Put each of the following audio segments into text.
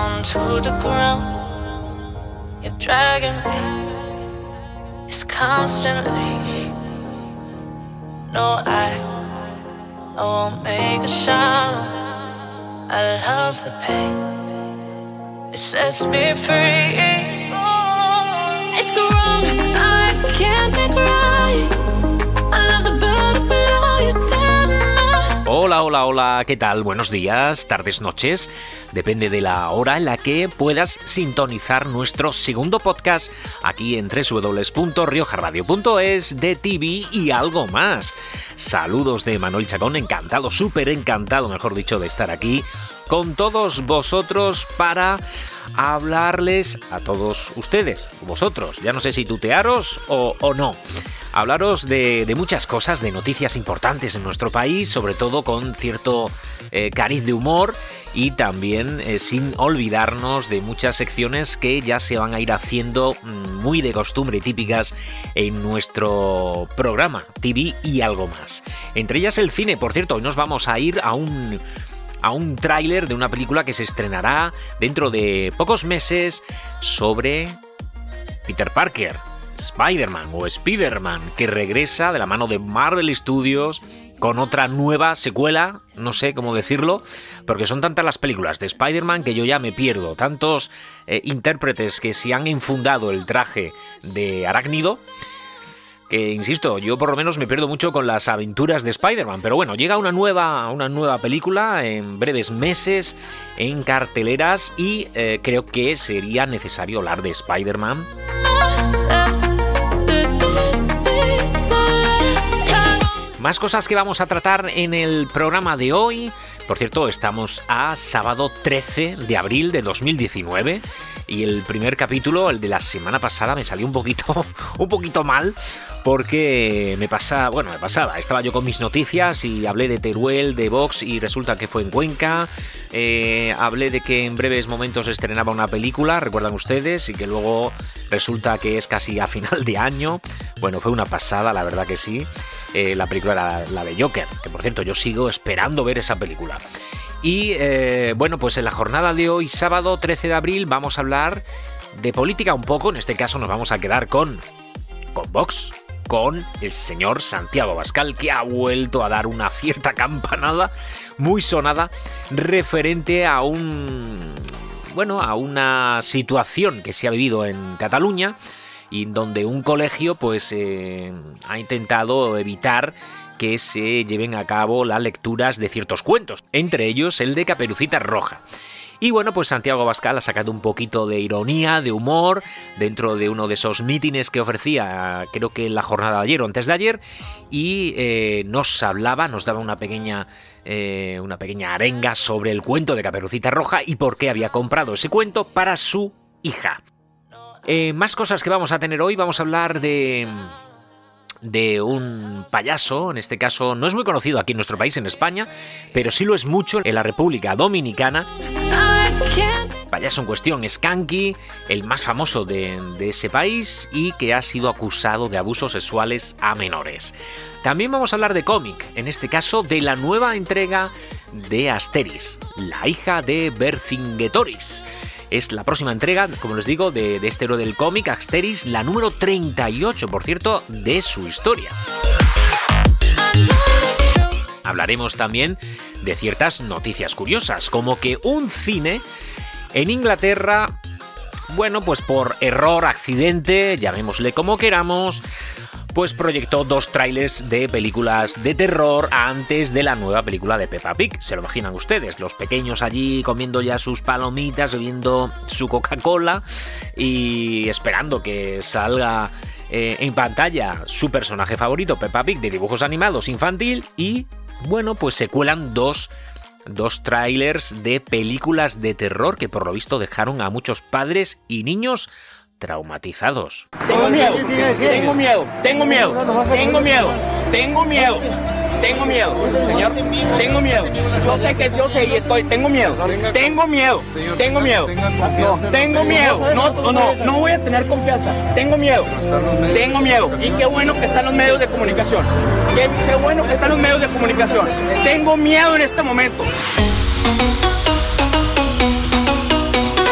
down to the ground. You're dragging me. It's constantly. No, I won't make a sound. I love the pain. It sets me free. It's wrong, I can't make right. I love the bird below your sadness. Hola, hola, hola, ¿qué tal? Buenos días, tardes, noches. Depende de la hora en la que puedas sintonizar nuestro segundo podcast aquí en www.riojarradio.es de TV y algo más. Saludos de Manuel Chacón, encantado, súper encantado, mejor dicho, de estar aquí con todos vosotros para hablarles a todos ustedes, vosotros, ya no sé si tutearos o no. Hablaros de muchas cosas, de noticias importantes en nuestro país, sobre todo con cierto cariz de humor y también sin olvidarnos de muchas secciones que ya se van a ir haciendo muy de costumbre y típicas en nuestro programa TV y algo más. Entre ellas el cine, por cierto, hoy nos vamos a ir a un tráiler de una película que se estrenará dentro de pocos meses sobre Peter Parker, Spider-Man o Spider-Man, que regresa de la mano de Marvel Studios con otra nueva secuela, no sé cómo decirlo, porque son tantas las películas de Spider-Man que yo ya me pierdo, tantos intérpretes que se han enfundado el traje de arácnido, que insisto, yo por lo menos me pierdo mucho con las aventuras de Spider-Man, pero bueno, llega una nueva película en breves meses en carteleras y creo que sería necesario hablar de Spider-Man. Más cosas que vamos a tratar en el programa de hoy. Por cierto, estamos a sábado 13 de abril de 2019 y el primer capítulo, el de la semana pasada, me salió un poquito mal porque me pasaba. Estaba yo con mis noticias y hablé de Teruel, de Vox y resulta que fue en Cuenca. Hablé de que en breves momentos estrenaba una película, recuerdan ustedes, y que luego resulta que es casi a final de año. Bueno, fue una pasada, la verdad que sí. La película era la de Joker, que por cierto yo sigo esperando ver esa película. Y bueno, pues en la jornada de hoy, sábado 13 de abril, vamos a hablar de política un poco. En este caso nos vamos a quedar con Vox, con el señor Santiago Abascal, que ha vuelto a dar una cierta campanada muy sonada referente a una situación que se ha vivido en Cataluña y donde un colegio pues ha intentado evitar que se lleven a cabo las lecturas de ciertos cuentos, entre ellos el de Caperucita Roja. Y bueno, pues Santiago Abascal ha sacado un poquito de ironía, de humor, dentro de uno de esos mítines que ofrecía, creo que en la jornada de ayer o antes de ayer, y nos daba una pequeña arenga sobre el cuento de Caperucita Roja y por qué había comprado ese cuento para su hija. Más cosas que vamos a tener hoy. Vamos a hablar de un payaso, en este caso no es muy conocido aquí en nuestro país, en España, pero sí lo es mucho en la República Dominicana. El payaso en cuestión es Kanky, el más famoso de ese país y que ha sido acusado de abusos sexuales a menores. También vamos a hablar de cómic, en este caso de la nueva entrega de Asterix, la hija de Vercingetorix. Es la próxima entrega, como les digo, de este héroe del cómic, Asterix, la número 38, por cierto, de su historia. Hablaremos también de ciertas noticias curiosas, como que un cine en Inglaterra, bueno, pues por error, accidente, llamémosle como queramos, pues proyectó 2 trailers de películas de terror antes de la nueva película de Peppa Pig. Se lo imaginan ustedes, los pequeños allí comiendo ya sus palomitas, bebiendo su Coca-Cola y esperando que salga en pantalla su personaje favorito, Peppa Pig, de dibujos animados infantil, y bueno, pues se cuelan dos trailers de películas de terror que por lo visto dejaron a muchos padres y niños traumatizados. Tengo miedo, tengo miedo, tengo miedo, tengo miedo, tengo miedo, tengo miedo, señor, tengo miedo. Yo sé que yo sé y estoy, tengo miedo, tengo miedo, tengo miedo, tengo miedo, no voy a tener confianza, tengo miedo. Y qué bueno que están los medios de comunicación, qué bueno que están los medios de comunicación. Tengo miedo en este momento.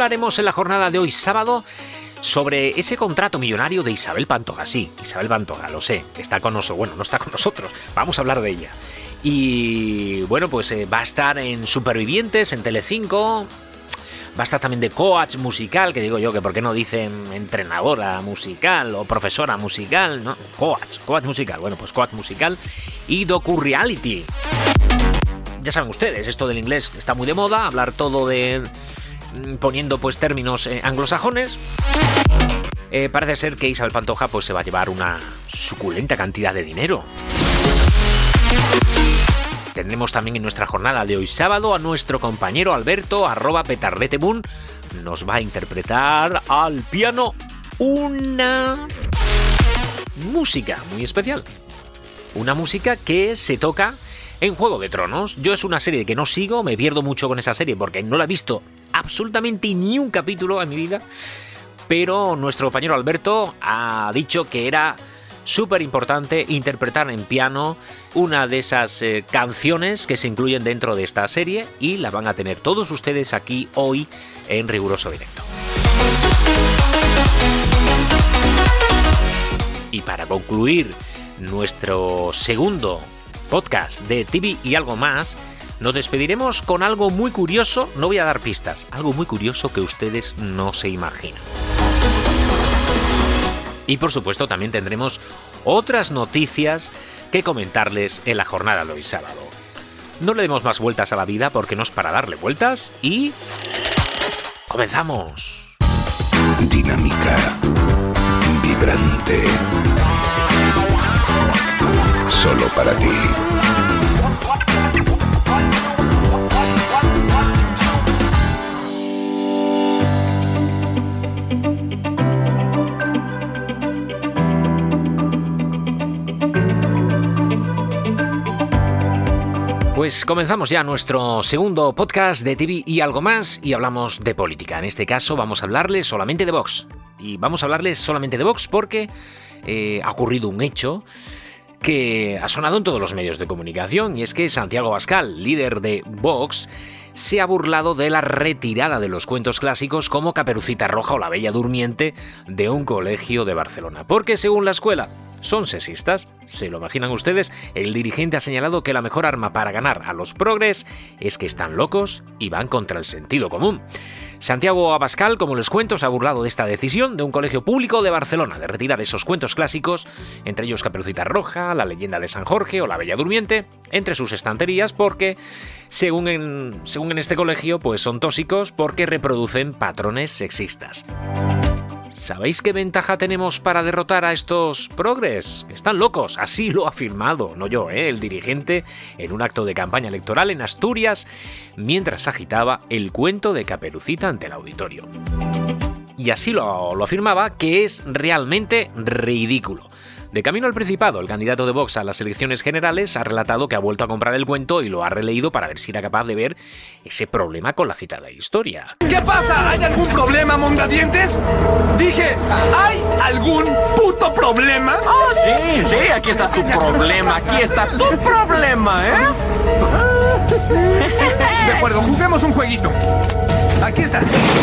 hablaremos en la jornada de hoy, sábado, sobre ese contrato millonario de Isabel Pantoja. Sí, Isabel Pantoja, lo sé, está con nosotros. Bueno, no está con nosotros, vamos a hablar de ella. Y bueno, pues va a estar en Supervivientes, en Telecinco. Va a estar también de coach musical, que digo yo, que por qué no dicen entrenadora musical o profesora musical, ¿no? Coach musical, bueno, pues coach musical y docu-reality. Ya saben ustedes, esto del inglés está muy de moda, hablar todo de... poniendo pues términos anglosajones. Parece ser que Isabel Pantoja pues se va a llevar una suculenta cantidad de dinero. Tendremos también en nuestra jornada de hoy sábado a nuestro compañero Alberto, @petardeteboom, nos va a interpretar al piano una música muy especial. Una música que se toca en Juego de Tronos. Yo es una serie que no sigo, me pierdo mucho con esa serie porque no la he visto absolutamente ni un capítulo en mi vida, pero nuestro compañero Alberto ha dicho que era súper importante interpretar en piano una de esas canciones que se incluyen dentro de esta serie y la van a tener todos ustedes aquí hoy en riguroso directo. Y para concluir nuestro segundo podcast de TV y algo más, nos despediremos con algo muy curioso, no voy a dar pistas, algo muy curioso que ustedes no se imaginan. Y por supuesto también tendremos otras noticias que comentarles en la jornada de hoy sábado. No le demos más vueltas a la vida porque no es para darle vueltas y... ¡comenzamos! Dinámica, vibrante, solo para ti. Pues comenzamos ya nuestro segundo podcast de TV y algo más y hablamos de política. En este caso vamos a hablarles solamente de Vox. Y vamos a hablarles solamente de Vox porque ha ocurrido un hecho que ha sonado en todos los medios de comunicación y es que Santiago Abascal, líder de Vox, se ha burlado de la retirada de los cuentos clásicos como Caperucita Roja o La Bella Durmiente de un colegio de Barcelona. Porque según la escuela son sexistas, ¿se lo imaginan ustedes? El dirigente ha señalado que la mejor arma para ganar a los progres es que están locos y van contra el sentido común. Santiago Abascal, como les cuento, se ha burlado de esta decisión de un colegio público de Barcelona de retirar esos cuentos clásicos, entre ellos Caperucita Roja, La Leyenda de San Jorge o La Bella Durmiente, entre sus estanterías porque, según en este colegio, pues son tóxicos porque reproducen patrones sexistas. ¿Sabéis qué ventaja tenemos para derrotar a estos progres? Están locos, así lo ha afirmado, no yo, el dirigente, en un acto de campaña electoral en Asturias, mientras agitaba el cuento de Caperucita ante el auditorio. Y así lo afirmaba, que es realmente ridículo. De camino al Principado, el candidato de Vox a las elecciones generales ha relatado que ha vuelto a comprar el cuento y lo ha releído para ver si era capaz de ver ese problema con la citada historia. ¿Qué pasa? ¿Hay algún problema, mondadientes? Dije, ¿hay algún puto problema? Oh, sí, aquí está tu problema, De acuerdo, juguemos un jueguito. Aquí está.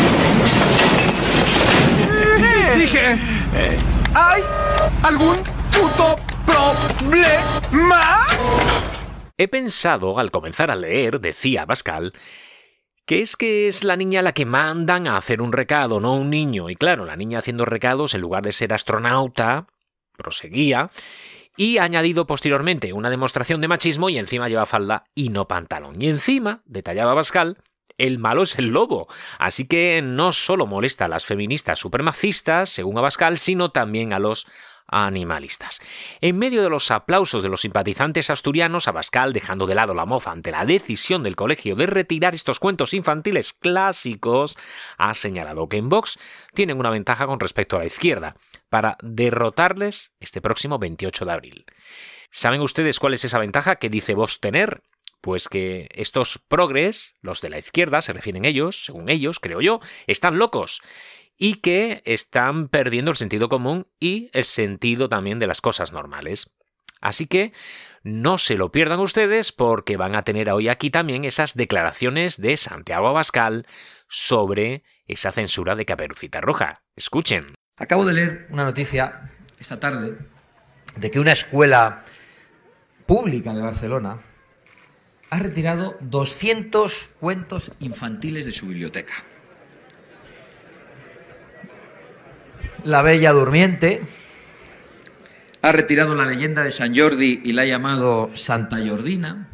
Dije, ¿hay algún puto problema? He pensado, al comenzar a leer, decía Abascal, que es la niña la que mandan a hacer un recado, no un niño. Y claro, la niña haciendo recados, en lugar de ser astronauta, proseguía, y ha añadido posteriormente una demostración de machismo y encima lleva falda y no pantalón. Y encima, detallaba Abascal, el malo es el lobo, así que no solo molesta a las feministas supremacistas, según Abascal, sino también a los animalistas. En medio de los aplausos de los simpatizantes asturianos, Abascal, dejando de lado la mofa ante la decisión del colegio de retirar estos cuentos infantiles clásicos, ha señalado que en Vox tienen una ventaja con respecto a la izquierda para derrotarles este próximo 28 de abril. ¿Saben ustedes cuál es esa ventaja que dice Vox tener? Pues que estos progres, los de la izquierda, se refieren ellos, según ellos, creo yo, están locos y que están perdiendo el sentido común y el sentido también de las cosas normales. Así que no se lo pierdan ustedes porque van a tener hoy aquí también esas declaraciones de Santiago Abascal sobre esa censura de Caperucita Roja. Escuchen. Acabo de leer una noticia esta tarde de que una escuela pública de Barcelona ha retirado 200 cuentos infantiles de su biblioteca. La Bella Durmiente ha retirado La leyenda de Sant Jordi y la ha llamado Santa Jordina.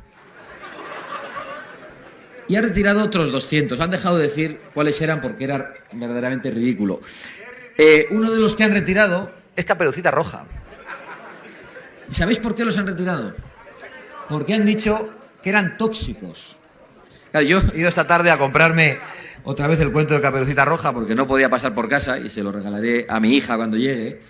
Y ha retirado otros 200. Han dejado de decir cuáles eran porque era verdaderamente ridículo. Uno de los que han retirado es Caperucita Roja. ¿Y sabéis por qué los han retirado? Porque han dicho que eran tóxicos. Claro, yo he ido esta tarde a comprarme otra vez el cuento de Caperucita Roja porque no podía pasar por casa y se lo regalaré a mi hija cuando llegue.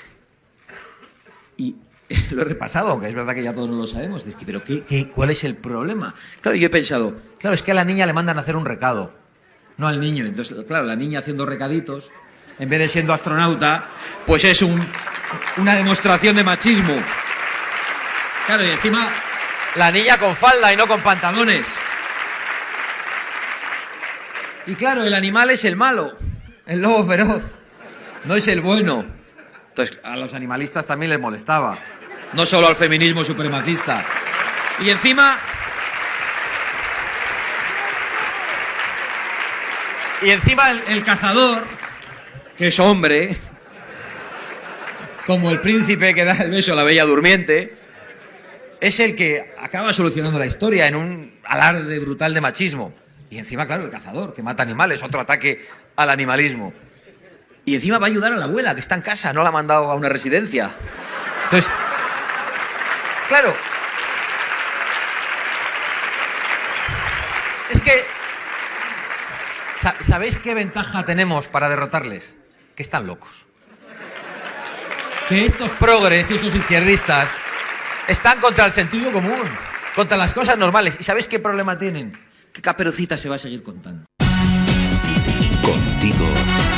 Y lo he repasado, aunque es verdad que ya todos no lo sabemos. Pero ¿cuál es el problema? Claro, yo he pensado, claro, es que a la niña le mandan a hacer un recado, no al niño. Entonces, claro, la niña haciendo recaditos, en vez de siendo astronauta, pues es una demostración de machismo. Claro, y encima la niña con falda y no con pantalones. Y claro, el animal es el malo, el lobo feroz, no es el bueno. Entonces, a los animalistas también les molestaba, no solo al feminismo supremacista. Y encima el cazador, que es hombre, como el príncipe que da el beso a la Bella Durmiente, es el que acaba solucionando la historia en un alarde brutal de machismo. Y encima, claro, el cazador, que mata animales, otro ataque al animalismo. Y encima va a ayudar a la abuela, que está en casa, no la ha mandado a una residencia. Entonces, claro, es que, ¿sabéis qué ventaja tenemos para derrotarles? Que están locos. Que estos progres y estos izquierdistas están contra el sentido común, contra las cosas normales. ¿Y sabéis qué problema tienen? Que Caperucita se va a seguir contando. Contigo.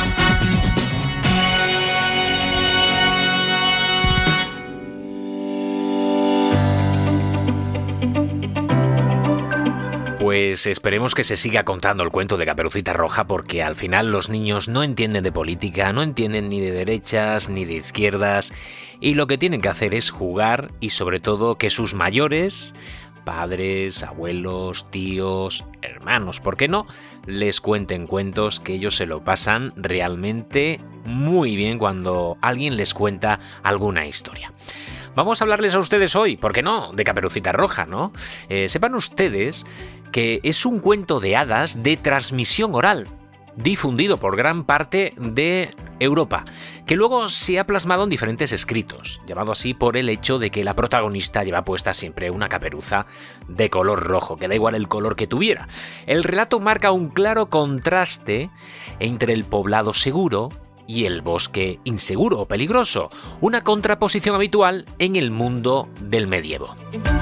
Pues esperemos que se siga contando el cuento de Caperucita Roja porque al final los niños no entienden de política, no entienden ni de derechas ni de izquierdas y lo que tienen que hacer es jugar y sobre todo que sus mayores, padres, abuelos, tíos, hermanos, ¿por qué no?, les cuenten cuentos, que ellos se lo pasan realmente muy bien cuando alguien les cuenta alguna historia. Vamos a hablarles a ustedes hoy, ¿por qué no?, de Caperucita Roja, ¿no? Sepan ustedes que es un cuento de hadas de transmisión oral, difundido por gran parte de Europa, que luego se ha plasmado en diferentes escritos, llamado así por el hecho de que la protagonista lleva puesta siempre una caperuza de color rojo, que da igual el color que tuviera. El relato marca un claro contraste entre el poblado seguro y el bosque inseguro o peligroso, una contraposición habitual en el mundo del medievo.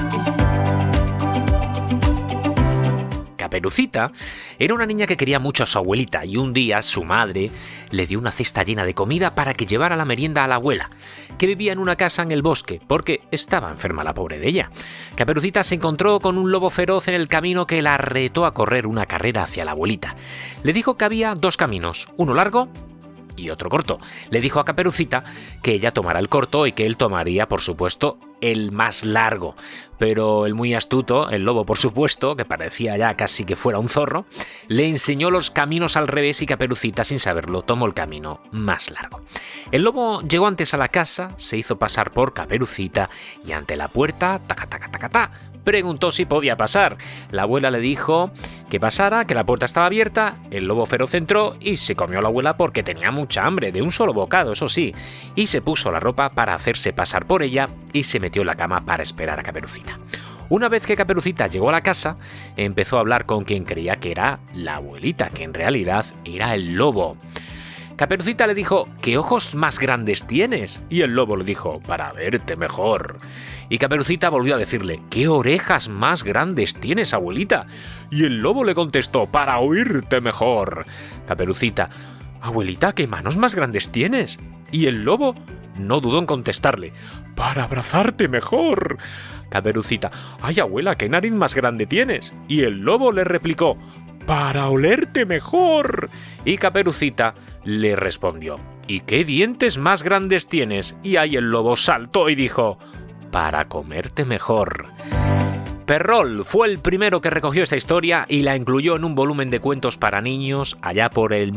Caperucita era una niña que quería mucho a su abuelita y un día su madre le dio una cesta llena de comida para que llevara la merienda a la abuela, que vivía en una casa en el bosque porque estaba enferma la pobre de ella. Caperucita se encontró con un lobo feroz en el camino que la retó a correr una carrera hacia la abuelita. Le dijo que había dos caminos, uno largo y otro corto. Le dijo a Caperucita que ella tomara el corto y que él tomaría, por supuesto, el más largo. Pero el muy astuto, el lobo por supuesto, que parecía ya casi que fuera un zorro, le enseñó los caminos al revés y Caperucita, sin saberlo, tomó el camino más largo. El lobo llegó antes a la casa, se hizo pasar por Caperucita y ante la puerta, taca, taca, taca, taca, preguntó si podía pasar. La abuela le dijo que pasara, que la puerta estaba abierta. El lobo feroz entró y se comió a la abuela porque tenía mucha hambre, de un solo bocado, eso sí, y se puso la ropa para hacerse pasar por ella y se metió en la cama para esperar a Caperucita. Una vez que Caperucita llegó a la casa, empezó a hablar con quien creía que era la abuelita, que en realidad era el lobo. Caperucita le dijo: ¿qué ojos más grandes tienes? Y el lobo le dijo: para verte mejor. Y Caperucita volvió a decirle: ¿qué orejas más grandes tienes, abuelita? Y el lobo le contestó: para oírte mejor. Caperucita: abuelita, ¿qué manos más grandes tienes? Y el lobo: no dudó en contestarle: «Para abrazarte mejor». Caperucita: «Ay, abuela, ¿qué nariz más grande tienes?». Y el lobo le replicó: «Para olerte mejor». Y Caperucita le respondió: «¿Y qué dientes más grandes tienes?». Y ahí el lobo saltó y dijo: «Para comerte mejor». Perrol fue el primero que recogió esta historia y la incluyó en un volumen de cuentos para niños allá por el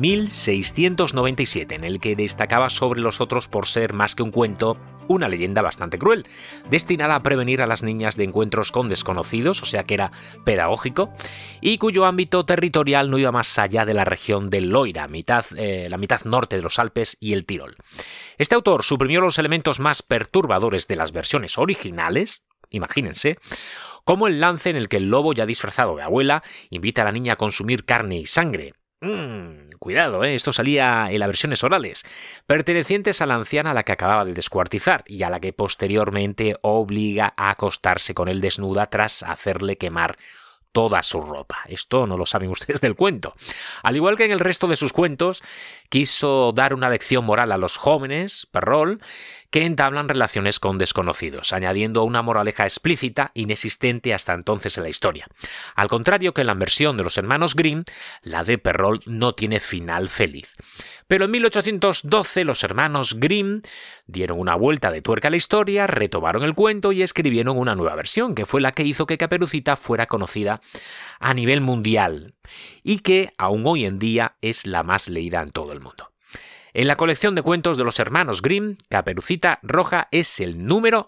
1697, en el que destacaba sobre los otros por ser más que un cuento, una leyenda bastante cruel, destinada a prevenir a las niñas de encuentros con desconocidos, o sea que era pedagógico, y cuyo ámbito territorial no iba más allá de la región del Loira, la mitad norte de los Alpes y el Tirol. Este autor suprimió los elementos más perturbadores de las versiones originales, imagínense, como el lance en el que el lobo, ya disfrazado de abuela, invita a la niña a consumir carne y sangre. Cuidado, esto salía en las versiones orales, pertenecientes a la anciana a la que acababa de descuartizar y a la que posteriormente obliga a acostarse con él desnuda tras hacerle quemar toda su ropa. Esto no lo saben ustedes del cuento. Al igual que en el resto de sus cuentos, quiso dar una lección moral a los jóvenes, Perrol, que entablan relaciones con desconocidos, añadiendo una moraleja explícita inexistente hasta entonces en la historia. Al contrario que en la versión de los hermanos Grimm, la de Perrol no tiene final feliz. Pero en 1812 los hermanos Grimm dieron una vuelta de tuerca a la historia, retomaron el cuento y escribieron una nueva versión, que fue la que hizo que Caperucita fuera conocida a nivel mundial y que aún hoy en día es la más leída en todo el mundo. En la colección de cuentos de los hermanos Grimm, Caperucita Roja es el número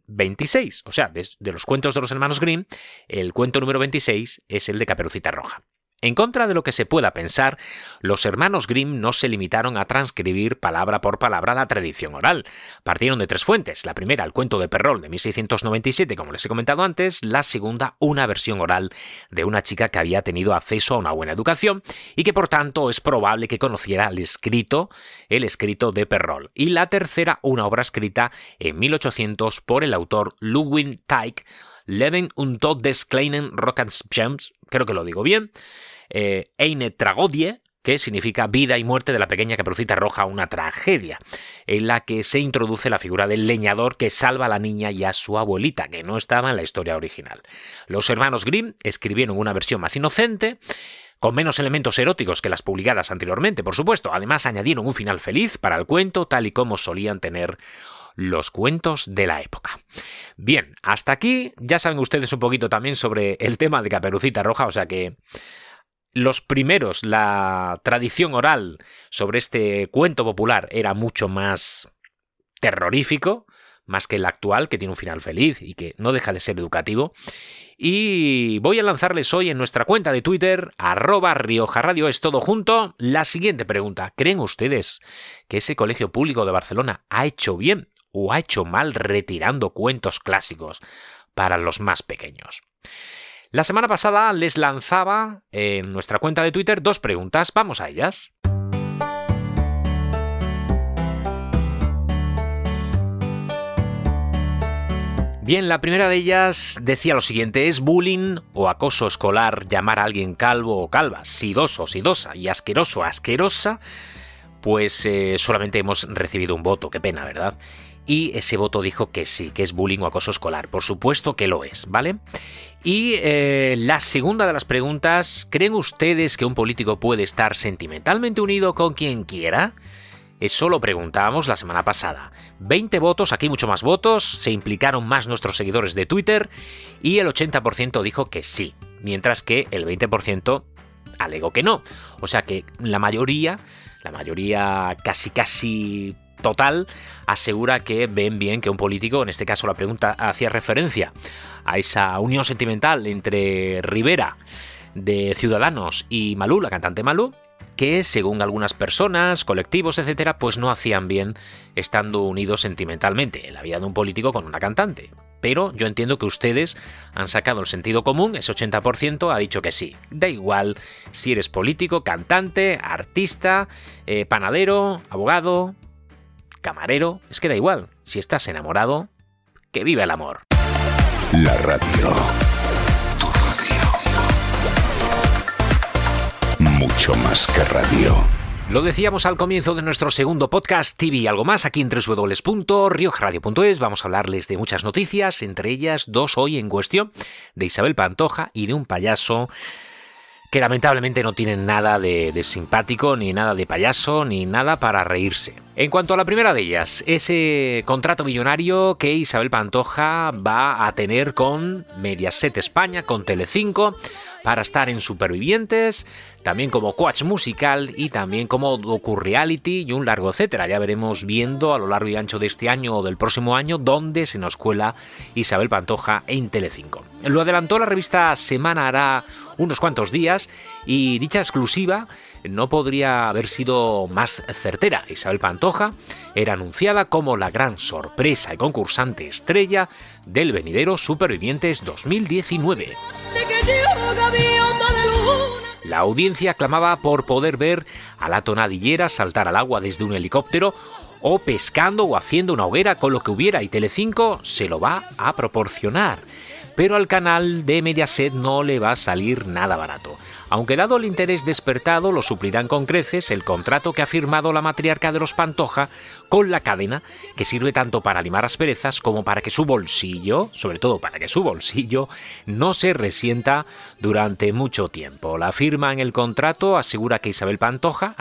26, o sea, de los cuentos de los hermanos Grimm, el cuento número 26 es el de Caperucita Roja. En contra de lo que se pueda pensar, los hermanos Grimm no se limitaron a transcribir palabra por palabra la tradición oral. Partieron de tres fuentes. La primera, el cuento de Perrol de 1697, como les he comentado antes. La segunda, una versión oral de una chica que había tenido acceso a una buena educación y que por tanto es probable que conociera el escrito de Perrol. Y la tercera, una obra escrita en 1800 por el autor Ludwig Tieck, Leben und Tod des kleinen Rockens, creo que lo digo bien, Eine Tragödie, que significa vida y muerte de la pequeña Caperucita Roja, una tragedia, en la que se introduce la figura del leñador que salva a la niña y a su abuelita, que no estaba en la historia original. Los hermanos Grimm escribieron una versión más inocente, con menos elementos eróticos que las publicadas anteriormente, por supuesto. Además, añadieron un final feliz para el cuento, tal y como solían tener los cuentos de la época. Bien, hasta aquí ya saben ustedes un poquito también sobre el tema de Caperucita Roja, o sea que los primeros, la tradición oral sobre este cuento popular era mucho más terrorífico, más que el actual, que tiene un final feliz y que no deja de ser educativo. Y voy a lanzarles hoy en nuestra cuenta de Twitter, @RiojaRadio, es todo junto, la siguiente pregunta. ¿Creen ustedes que ese colegio público de Barcelona ha hecho bien o ha hecho mal retirando cuentos clásicos para los más pequeños? La semana pasada les lanzaba en nuestra cuenta de Twitter dos preguntas. Vamos a ellas. Bien, la primera de ellas decía lo siguiente: ¿es bullying o acoso escolar llamar a alguien calvo o calva, sidoso o sidosa y asqueroso o asquerosa? Pues solamente hemos recibido un voto, qué pena, ¿verdad? Y ese voto dijo que sí, que es bullying o acoso escolar. Por supuesto que lo es, ¿vale? Y la segunda de las preguntas: ¿creen ustedes que un político puede estar sentimentalmente unido con quien quiera? Eso lo preguntábamos la semana pasada. 20 votos, aquí mucho más votos, se implicaron más nuestros seguidores de Twitter y el 80% dijo que sí, mientras que el 20% alegó que no. O sea que la mayoría casi total asegura que ven bien que un político, en este caso la pregunta hacía referencia a esa unión sentimental entre Rivera de Ciudadanos y Malú, la cantante Malú, que según algunas personas, colectivos, etcétera, pues no hacían bien estando unidos sentimentalmente en la vida de un político con una cantante. Pero yo entiendo que ustedes han sacado el sentido común, ese 80% ha dicho que sí. Da igual si eres político, cantante, artista, panadero, abogado, camarero, es que da igual. Si estás enamorado, que viva el amor. La radio. Mucho más que radio. Lo decíamos al comienzo de nuestro segundo podcast TV Algo Más, aquí en www.riojradio.es. Vamos a hablarles de muchas noticias, entre ellas dos hoy en cuestión, de Isabel Pantoja y de un payaso que lamentablemente no tienen nada de simpático, ni nada de payaso, ni nada para reírse. En cuanto a la primera de ellas, ese contrato millonario que Isabel Pantoja va a tener con Mediaset España, con Telecinco, para estar en Supervivientes, también como coach musical y también como docu-reality y un largo etcétera. Ya veremos viendo a lo largo y ancho de este año o del próximo año dónde se nos cuela Isabel Pantoja en Telecinco. Lo adelantó la revista Semana hará unos cuantos días y dicha exclusiva no podría haber sido más certera. Isabel Pantoja era anunciada como la gran sorpresa y concursante estrella del venidero Supervivientes 2019. La audiencia clamaba por poder ver a la tonadillera saltar al agua desde un helicóptero o pescando o haciendo una hoguera con lo que hubiera, y Telecinco se lo va a proporcionar. Pero al canal de Mediaset no le va a salir nada barato. Aunque dado el interés despertado, lo suplirán con creces el contrato que ha firmado la matriarca de los Pantoja con la cadena, que sirve tanto para limar asperezas como para que su bolsillo, sobre todo para que su bolsillo, no se resienta durante mucho tiempo. La firma en el contrato asegura a Isabel Pantoja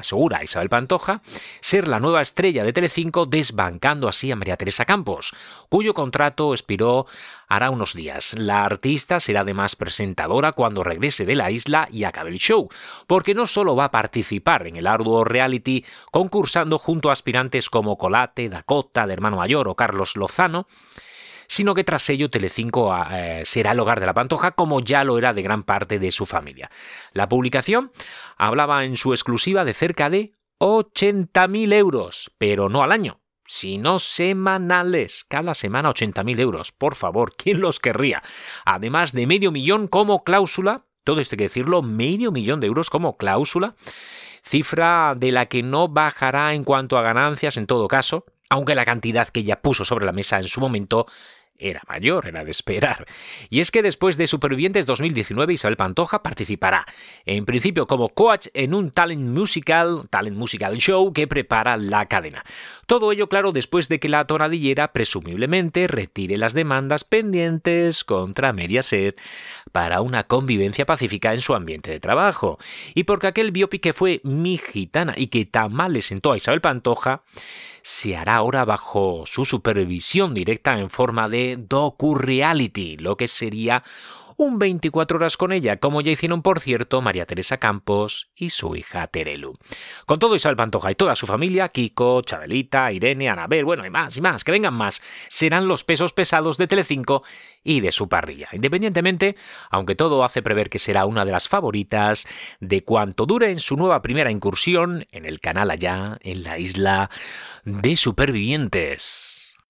ser la nueva estrella de Telecinco, desbancando así a María Teresa Campos, cuyo contrato expiró hará unos días. La artista será además presentadora cuando regrese de la isla y acabe el show, porque no solo va a participar en el arduo reality concursando junto a aspirantes como Colate, Dakota, de Hermano Mayor o Carlos Lozano, sino que tras ello Telecinco será el hogar de la Pantoja, como ya lo era de gran parte de su familia. La publicación hablaba en su exclusiva de cerca de 80.000 euros, pero no al año, sino semanales. Cada semana 80.000 euros. Por favor, ¿quién los querría? Además de 500.000 como cláusula, todo esto hay que decirlo, 500.000 de euros como cláusula, cifra de la que no bajará en cuanto a ganancias en todo caso, aunque la cantidad que ella puso sobre la mesa en su momento era mayor, era de esperar. Y es que después de Supervivientes 2019, Isabel Pantoja participará, en principio como coach, en un talent musical show que prepara la cadena. Todo ello, claro, después de que la tonadillera presumiblemente retire las demandas pendientes contra Mediaset para una convivencia pacífica en su ambiente de trabajo. Y porque aquel biopic que fue Mi Gitana y que tan mal le sentó a Isabel Pantoja, se hará ahora bajo su supervisión directa en forma de docu-reality, lo que sería un 24 horas con ella, como ya hicieron, por cierto, María Teresa Campos y su hija Terelu. Con todo, Isabel Pantoja y toda su familia, Kiko, Chabelita, Irene, Anabel, bueno, y más, que vengan más, serán los pesos pesados de Telecinco y de su parrilla. Independientemente, aunque todo hace prever que será una de las favoritas de cuanto dure en su nueva primera incursión en el canal allá, en la isla de Supervivientes.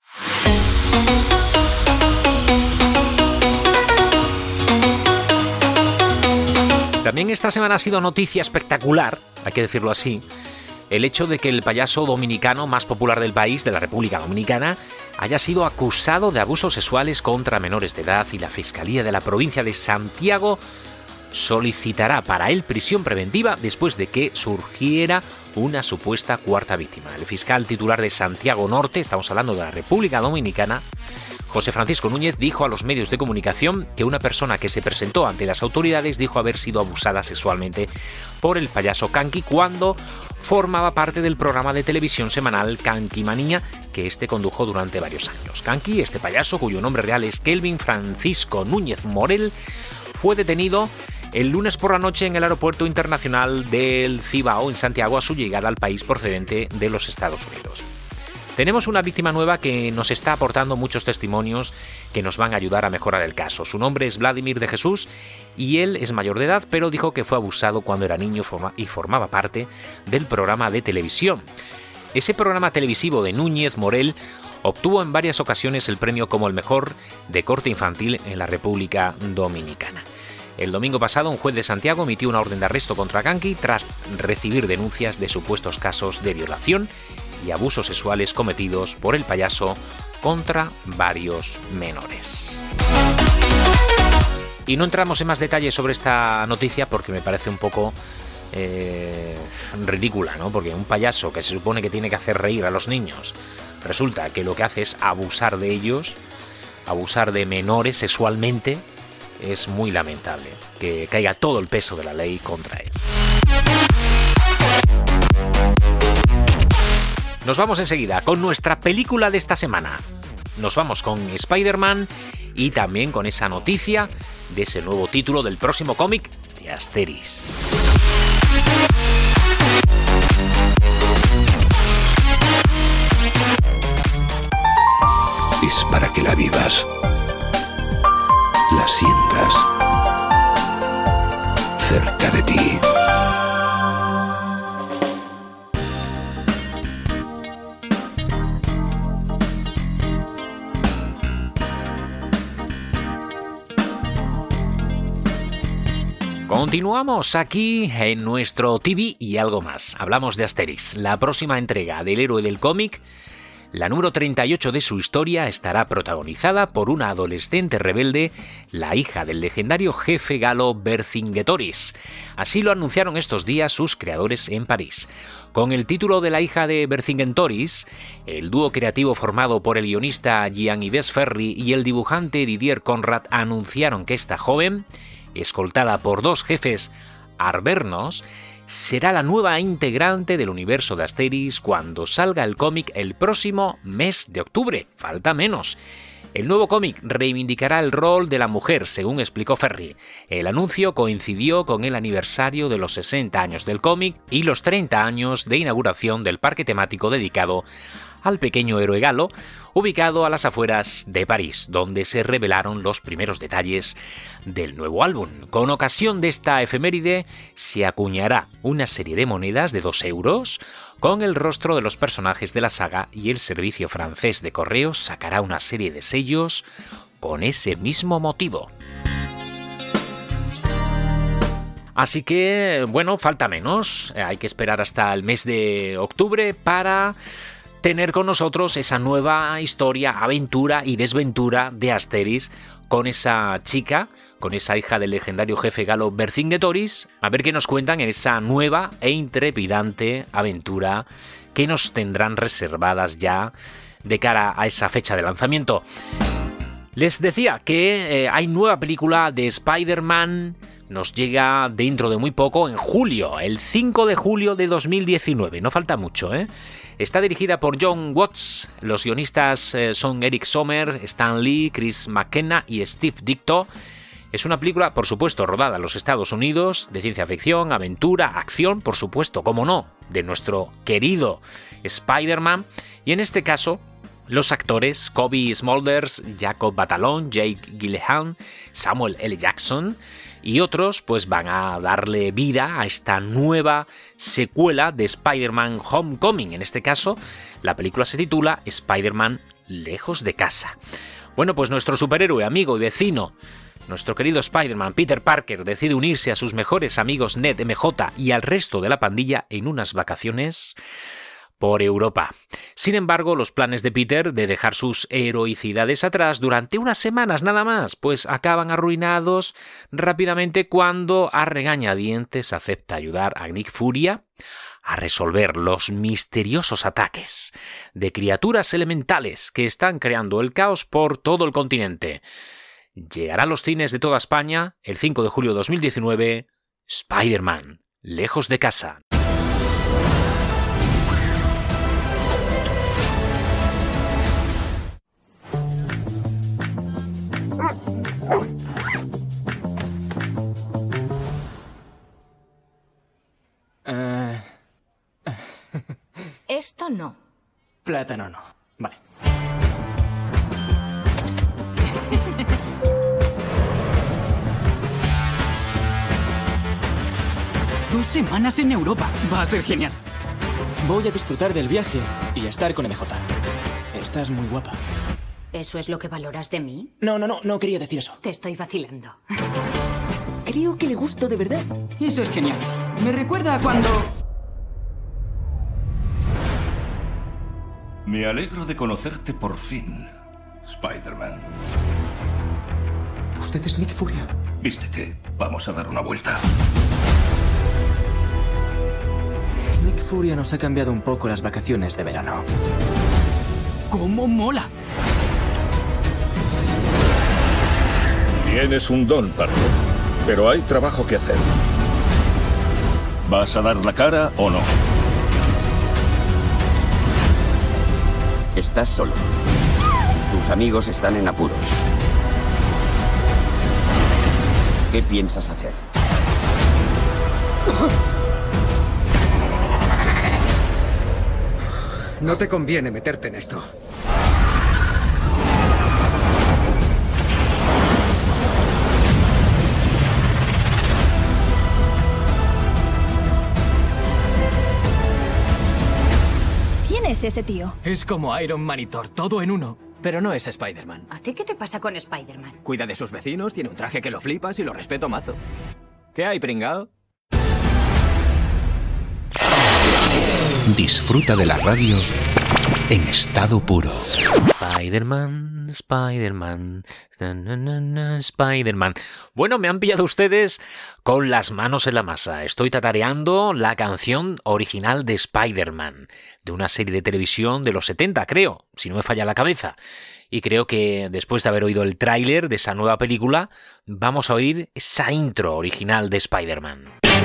También esta semana ha sido noticia espectacular, hay que decirlo así, el hecho de que el payaso dominicano más popular del país, de la República Dominicana, haya sido acusado de abusos sexuales contra menores de edad, y la Fiscalía de la provincia de Santiago solicitará para él prisión preventiva después de que surgiera una supuesta cuarta víctima. El fiscal titular de Santiago Norte, estamos hablando de la República Dominicana, José Francisco Núñez, dijo a los medios de comunicación que una persona que se presentó ante las autoridades dijo haber sido abusada sexualmente por el payaso Kanki cuando formaba parte del programa de televisión semanal Kanki Manía, que este condujo durante varios años. Kanki, este payaso, cuyo nombre real es Kelvin Francisco Núñez Morel, fue detenido el lunes por la noche en el aeropuerto internacional del Cibao, en Santiago, a su llegada al país procedente de los Estados Unidos. Tenemos una víctima nueva que nos está aportando muchos testimonios que nos van a ayudar a mejorar el caso. Su nombre es Vladimir de Jesús y él es mayor de edad, pero dijo que fue abusado cuando era niño y formaba parte del programa de televisión. Ese programa televisivo de Núñez Morel obtuvo en varias ocasiones el premio como el mejor de corte infantil en la República Dominicana. El domingo pasado, un juez de Santiago emitió una orden de arresto contra Kanki tras recibir denuncias de supuestos casos de violación y abusos sexuales cometidos por el payaso contra varios menores. Y no entramos en más detalles sobre esta noticia porque me parece un poco ridícula, ¿no? Porque un payaso que se supone que tiene que hacer reír a los niños, resulta que lo que hace es abusar de ellos, abusar de menores sexualmente. Es muy lamentable que caiga todo el peso de la ley contra él. Nos vamos enseguida con nuestra película de esta semana. Nos vamos con Spider-Man y también con esa noticia de ese nuevo título del próximo cómic de Asterix. Es para que la vivas, la sientas cerca de ti. Continuamos aquí en nuestro TV y algo más. Hablamos de Asterix, la próxima entrega del héroe del cómic. La número 38 de su historia estará protagonizada por una adolescente rebelde, la hija del legendario jefe galo Vercingetorix. Así lo anunciaron estos días sus creadores en París. Con el título de la hija de Vercingetorix, el dúo creativo formado por el guionista Jean-Yves Ferry y el dibujante Didier Conrad anunciaron que esta joven, escoltada por dos jefes arvernos, será la nueva integrante del universo de Asterix cuando salga el cómic el próximo mes de octubre. Falta menos. El nuevo cómic reivindicará el rol de la mujer, según explicó Ferry. El anuncio coincidió con el aniversario de los 60 años del cómic y los 30 años de inauguración del parque temático dedicado al pequeño héroe galo, ubicado a las afueras de París, donde se revelaron los primeros detalles del nuevo álbum. Con ocasión de esta efeméride, se acuñará una serie de monedas de 2 euros con el rostro de los personajes de la saga y el servicio francés de correos sacará una serie de sellos con ese mismo motivo. Así que, bueno, falta menos. Hay que esperar hasta el mes de octubre para tener con nosotros esa nueva historia, aventura y desventura de Asterix con esa chica, con esa hija del legendario jefe galo Vercingetorix, a ver qué nos cuentan en esa nueva e intrepidante aventura que nos tendrán reservadas ya de cara a esa fecha de lanzamiento. Les decía que hay nueva película de Spider-Man. Nos llega dentro de muy poco, en julio, el 5 de julio de 2019. No falta mucho, ¿eh? Está dirigida por John Watts. Los guionistas son Eric Sommer, Stan Lee, Chris McKenna y Steve Ditko. Es una película, por supuesto, rodada en los Estados Unidos, de ciencia ficción, aventura, acción, por supuesto, cómo no, de nuestro querido Spider-Man. Y en este caso, los actores Cobie Smulders, Jacob Batalon, Jake Gyllenhaal, Samuel L. Jackson y otros pues van a darle vida a esta nueva secuela de Spider-Man Homecoming. En este caso, la película se titula Spider-Man Lejos de Casa. Bueno, pues nuestro superhéroe, amigo y vecino, nuestro querido Spider-Man Peter Parker, decide unirse a sus mejores amigos Ned, MJ y al resto de la pandilla en unas vacaciones por Europa. Sin embargo, los planes de Peter de dejar sus heroicidades atrás durante unas semanas nada más, pues acaban arruinados rápidamente cuando a regañadientes acepta ayudar a Nick Furia a resolver los misteriosos ataques de criaturas elementales que están creando el caos por todo el continente. Llegará a los cines de toda España el 5 de julio de 2019, Spider-Man, Lejos de Casa. Esto no. Plátano no. Vale. 2 semanas en Europa. Va a ser genial. Voy a disfrutar del viaje y a estar con MJ. Estás muy guapa. ¿Eso es lo que valoras de mí? No quería decir eso. Te estoy vacilando. Creo que le gusto de verdad. Eso es genial. Me recuerda a cuando... Me alegro de conocerte por fin, Spider-Man. ¿Usted es Nick Furia? Vístete, vamos a dar una vuelta. Furia nos ha cambiado un poco las vacaciones de verano. ¡Cómo mola! Tienes un don, Parker, pero hay trabajo que hacer. ¿Vas a dar la cara o no? Estás solo. Tus amigos están en apuros. ¿Qué piensas hacer? No te conviene meterte en esto. ¿Quién es ese tío? Es como Iron Man y Thor, todo en uno. Pero no es Spider-Man. ¿A ti qué te pasa con Spider-Man? Cuida de sus vecinos, tiene un traje que lo flipas y lo respeto mazo. ¿Qué hay, pringao? Disfruta de la radio en estado puro. Spider-Man, Spider-Man, Spider-Man. Bueno, me han pillado ustedes con las manos en la masa. Estoy tatareando la canción original de Spider-Man, de una serie de televisión de los 70, creo, si no me falla la cabeza. Y creo que después de haber oído el tráiler de esa nueva película, vamos a oír esa intro original de Spider-Man.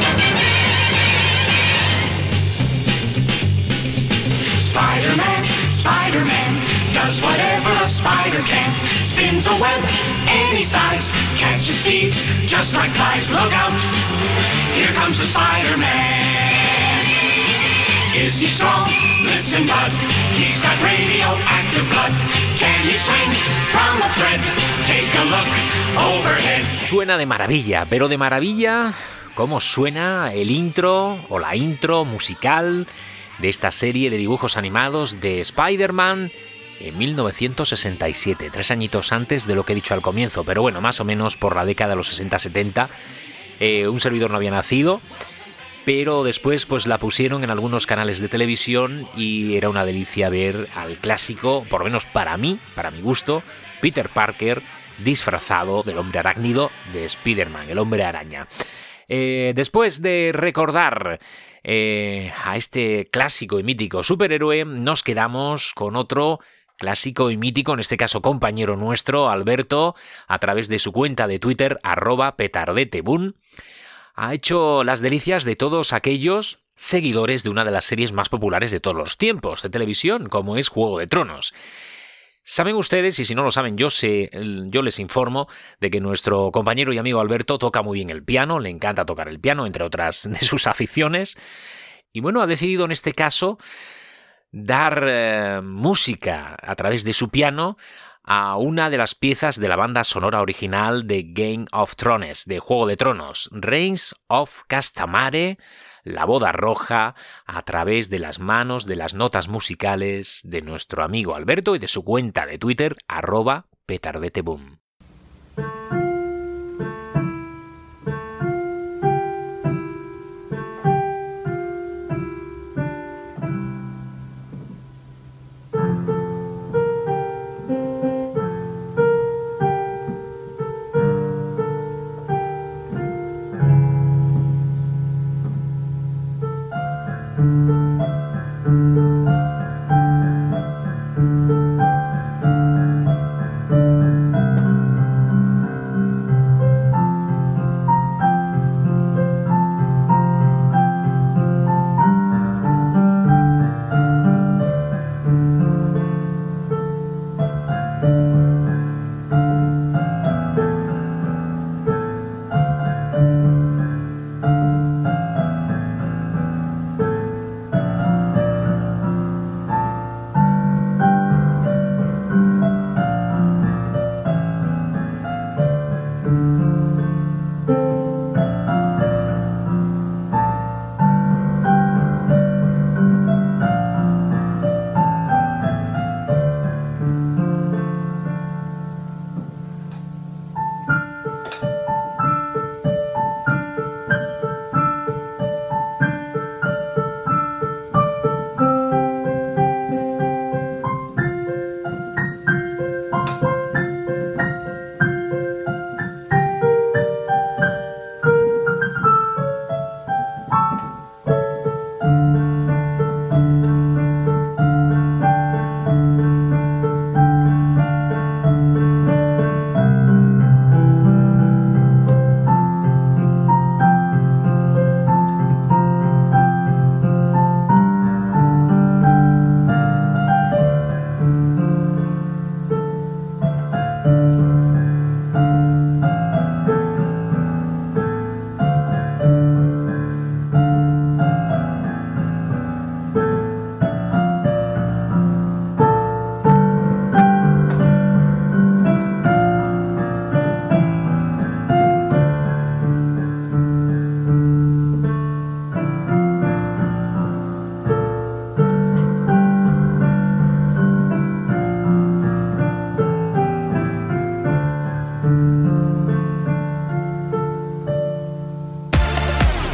Spider-Man, Spider-Man, does whatever a spider can. Spins a web any size, catches thieves just like flies. Look out, here comes the Spider-Man. Is he strong? Listen, bud, he's got radioactive blood. Can he swing from a thread? Take a look overhead. Suena de maravilla, pero de maravilla, ¿cómo suena el intro o la intro musical de esta serie de dibujos animados de Spider-Man en 1967, 3 añitos antes de lo que he dicho al comienzo, pero bueno, más o menos por la década de los 60-70. Un servidor no había nacido, pero después pues la pusieron en algunos canales de televisión y era una delicia ver al clásico, por lo menos para mí, para mi gusto, Peter Parker disfrazado del hombre arácnido de Spider-Man, el hombre araña. Después de recordar a este clásico y mítico superhéroe, nos quedamos con otro clásico y mítico, en este caso compañero nuestro, Alberto, a través de su cuenta de Twitter, @petardetebun, ha hecho las delicias de todos aquellos seguidores de una de las series más populares de todos los tiempos de televisión, como es Juego de Tronos. Saben ustedes, y si no lo saben yo les informo, de que nuestro compañero y amigo Alberto toca muy bien el piano, le encanta tocar el piano, entre otras de sus aficiones, y bueno, ha decidido en este caso dar música a través de su piano a una de las piezas de la banda sonora original de Game of Thrones, de Juego de Tronos, Reigns of Castamere, la boda roja, a través de las manos de las notas musicales de nuestro amigo Alberto y de su cuenta de Twitter, @petardetebum.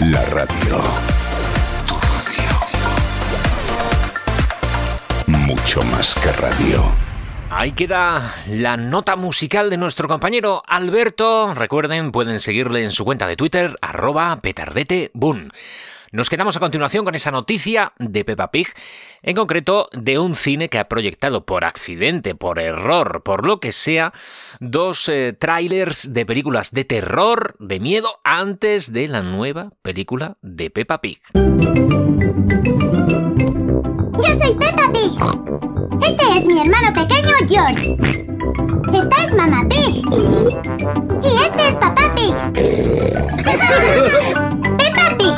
La radio. Tu radio. Mucho más que radio. Ahí queda la nota musical de nuestro compañero Alberto. Recuerden, pueden seguirle en su cuenta de Twitter, @petardeteboom. Nos quedamos a continuación con esa noticia de Peppa Pig, en concreto de un cine que ha proyectado por accidente, por error, por lo que sea, 2 trailers de películas de terror, de miedo, antes de la nueva película de Peppa Pig. Yo soy Peppa Pig. Este es mi hermano pequeño George. Esta es Mamá Pig. Y este es Papá Pig. Peppa Pig.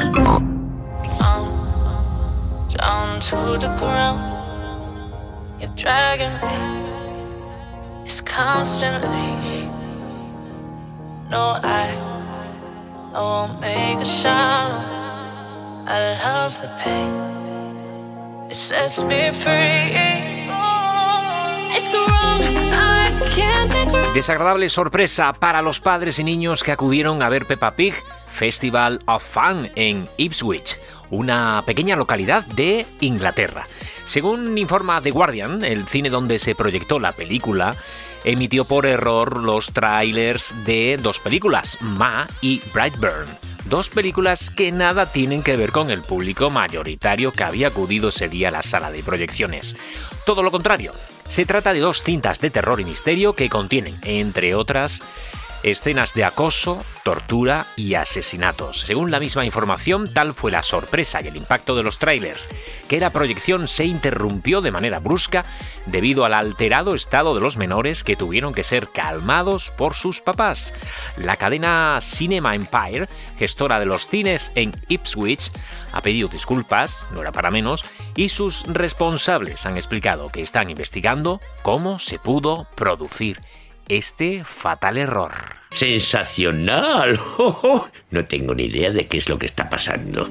Down to the ground, you're dragging me. It's constantly. No, I won't make a sound. I love the pain. It sets me free. It's wrong, I can't think right. Desagradable sorpresa para los padres y niños que acudieron a ver Peppa Pig Festival of Fun en Ipswich, una pequeña localidad de Inglaterra. Según informa The Guardian, el cine donde se proyectó la película emitió por error los trailers de 2 películas, Ma y Brightburn. 2 películas que nada tienen que ver con el público mayoritario que había acudido ese día a la sala de proyecciones. Todo lo contrario, se trata de 2 cintas de terror y misterio que contienen, entre otras, escenas de acoso, tortura y asesinatos. Según la misma información, tal fue la sorpresa y el impacto de los trailers, que la proyección se interrumpió de manera brusca debido al alterado estado de los menores que tuvieron que ser calmados por sus papás. La cadena Cinema Empire, gestora de los cines en Ipswich, ha pedido disculpas, no era para menos, y sus responsables han explicado que están investigando cómo se pudo producir este fatal error. ¡Sensacional! No tengo ni idea de qué es lo que está pasando.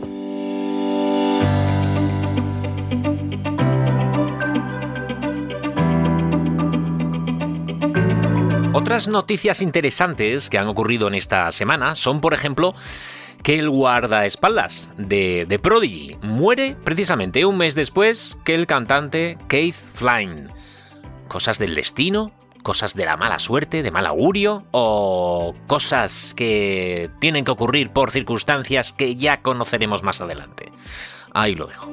Otras noticias interesantes que han ocurrido en esta semana son, por ejemplo, que el guardaespaldas de The Prodigy muere precisamente un mes después que el cantante Keith Flynn. ¿Cosas del destino? ¿Cosas de la mala suerte, de mal augurio? ¿O cosas que tienen que ocurrir por circunstancias que ya conoceremos más adelante? Ahí lo dejo.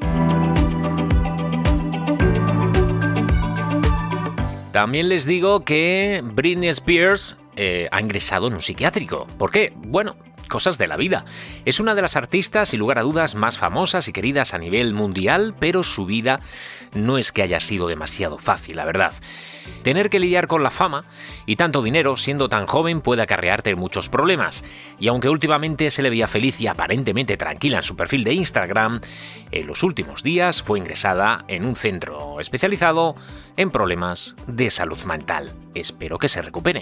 También les digo que Britney Spears ha ingresado en un psiquiátrico. ¿Por qué? Bueno, cosas de la vida. Es una de las artistas, sin lugar a dudas, más famosas y queridas a nivel mundial, pero su vida no es que haya sido demasiado fácil, la verdad. Tener que lidiar con la fama y tanto dinero siendo tan joven puede acarrearte muchos problemas. Y aunque últimamente se le veía feliz y aparentemente tranquila en su perfil de Instagram, en los últimos días fue ingresada en un centro especializado en problemas de salud mental. Espero que se recupere.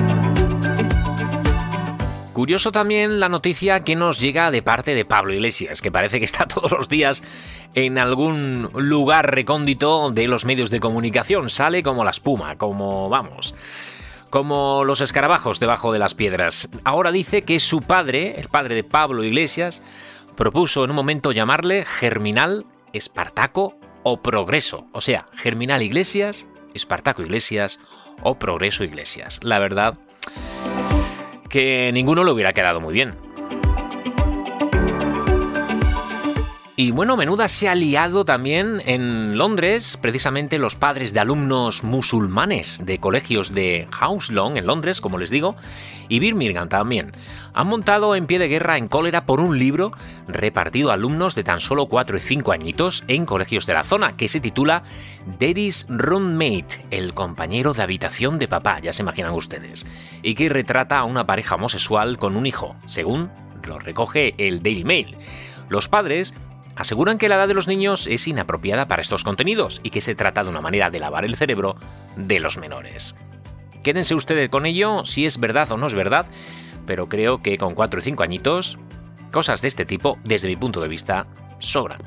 Curioso también la noticia que nos llega de parte de Pablo Iglesias, que parece que está todos los días en algún lugar recóndito de los medios de comunicación. Sale como la espuma, como los escarabajos debajo de las piedras. Ahora dice que su padre, el padre de Pablo Iglesias, propuso en un momento llamarle Germinal, Espartaco o Progreso. O sea, Germinal Iglesias, Espartaco Iglesias o Progreso Iglesias. La verdad que ninguno le hubiera quedado muy bien. Y bueno, menuda se ha liado también en Londres, precisamente los padres de alumnos musulmanes de colegios de Hounslow, en Londres, como les digo, y Birmingham también. Han montado en pie de guerra en cólera por un libro repartido a alumnos de tan solo 4 y 5 añitos en colegios de la zona, que se titula Daddy's Roommate, el compañero de habitación de papá, ya se imaginan ustedes, y que retrata a una pareja homosexual con un hijo, según lo recoge el Daily Mail. Los padres aseguran que la edad de los niños es inapropiada para estos contenidos y que se trata de una manera de lavar el cerebro de los menores. Quédense ustedes con ello, si es verdad o no es verdad, pero creo que con 4 y 5 añitos, cosas de este tipo, desde mi punto de vista, sobran.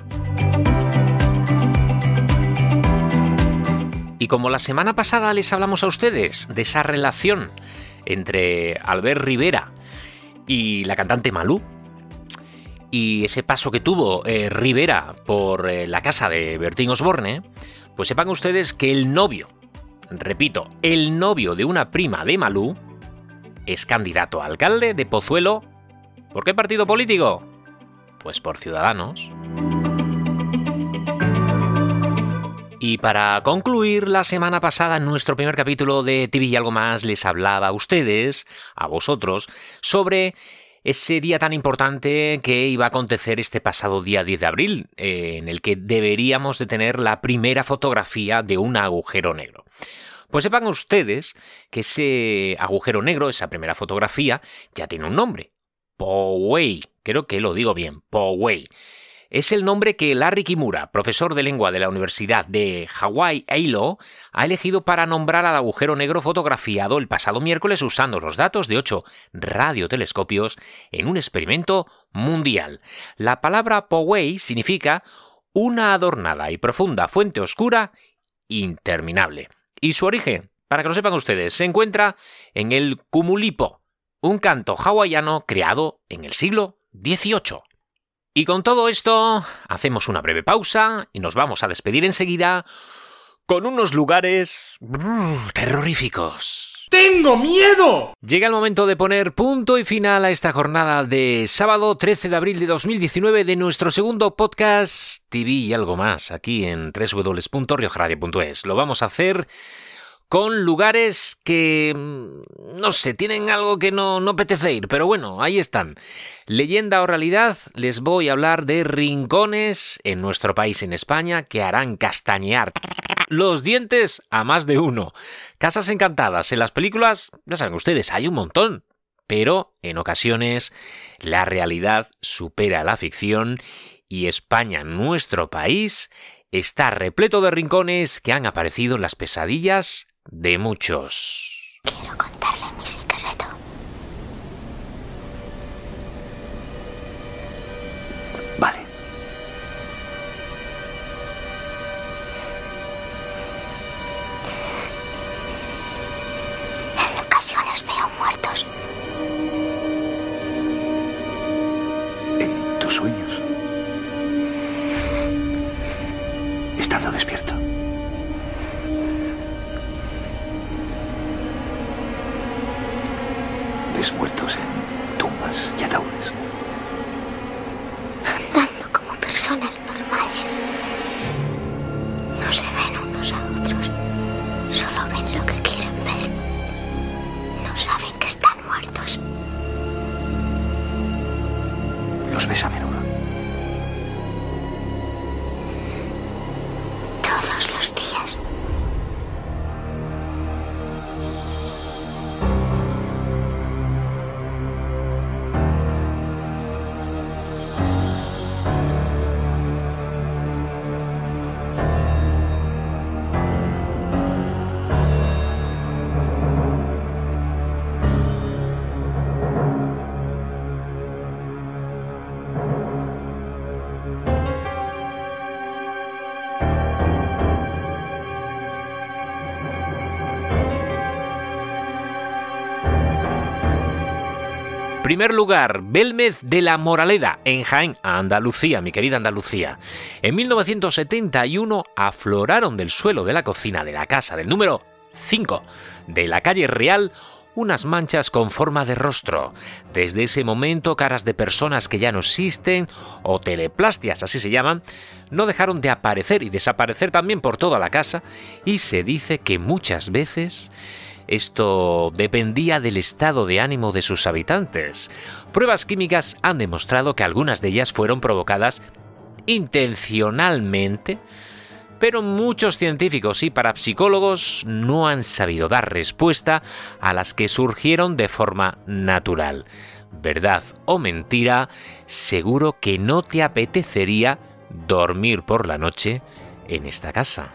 Y como la semana pasada les hablamos a ustedes de esa relación entre Albert Rivera y la cantante Malú, y ese paso que tuvo Rivera por la casa de Bertín Osborne, pues sepan ustedes que el novio, repito, el novio de una prima de Malú, es candidato a alcalde de Pozuelo. ¿Por qué partido político? Pues por Ciudadanos. Y para concluir, la semana pasada en nuestro primer capítulo de TV y algo más les hablaba a ustedes, a vosotros, sobre ese día tan importante que iba a acontecer este pasado día 10 de abril, en el que deberíamos de tener la primera fotografía de un agujero negro. Pues sepan ustedes que ese agujero negro, esa primera fotografía, ya tiene un nombre. Poway. Creo que lo digo bien. Poway. Es el nombre que Larry Kimura, profesor de lengua de la Universidad de Hawaii Eilo, ha elegido para nombrar al agujero negro fotografiado el pasado miércoles usando los datos de 8 radiotelescopios en un experimento mundial. La palabra Poway significa una adornada y profunda fuente oscura interminable. Y su origen, para que lo sepan ustedes, se encuentra en el Kumulipo, un canto hawaiano creado en el siglo XVIII. Y con todo esto, hacemos una breve pausa y nos vamos a despedir enseguida con unos lugares terroríficos. ¡Tengo miedo! Llega el momento de poner punto y final a esta jornada de sábado 13 de abril de 2019 de nuestro segundo podcast TV y algo más, aquí en www.riojaradio.es. Lo vamos a hacer con lugares que, no sé, tienen algo que no apetece ir, pero bueno, ahí están. Leyenda o realidad, les voy a hablar de rincones en nuestro país, en España, que harán castañear los dientes a más de uno. Casas encantadas en las películas, ya saben ustedes, hay un montón, pero en ocasiones la realidad supera la ficción y España, nuestro país, está repleto de rincones que han aparecido en las pesadillas de muchos. Quiero contarle mi secreto. Vale. En ocasiones veo muertos. En tus sueños. Estando despierto. Ves muertos en tumbas y ataúdes. Andando como personas normales. No se ven unos a otros. Solo ven lo que quieren ver. No saben que están muertos. Los ves a menudo. Todos los días. Primer lugar, Belmez de la Moraleda, en Jaén, Andalucía, mi querida Andalucía. En 1971 afloraron del suelo de la cocina de la casa del número 5 de la calle Real unas manchas con forma de rostro. Desde ese momento, caras de personas que ya no existen, o teleplastias, así se llaman, no dejaron de aparecer y desaparecer también por toda la casa, y se dice que muchas veces esto dependía del estado de ánimo de sus habitantes. Pruebas químicas han demostrado que algunas de ellas fueron provocadas intencionalmente, pero muchos científicos y parapsicólogos no han sabido dar respuesta a las que surgieron de forma natural. Verdad o mentira, seguro que no te apetecería dormir por la noche en esta casa.